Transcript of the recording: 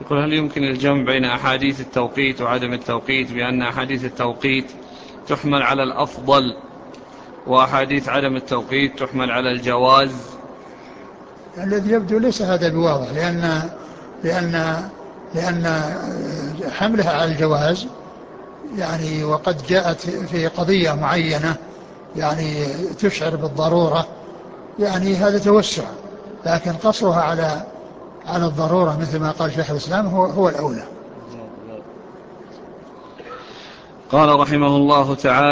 يقول هل يمكن الجمع بين أحاديث التوقيت وعدم التوقيت، بأن أحاديث التوقيت تحمل على الأفضل وأحاديث عدم التوقيت تحمل على الجواز؟ الذي يبدو ليس هذا بواضح، لأن لأن حملها على الجواز يعني وقد جاءت في قضية معينة يعني تشعر بالضرورة، يعني هذا توسع، لكن قصرها على الضرورة مثل ما قال شيخ الإسلام هو الأولى. قال رحمه الله تعالى: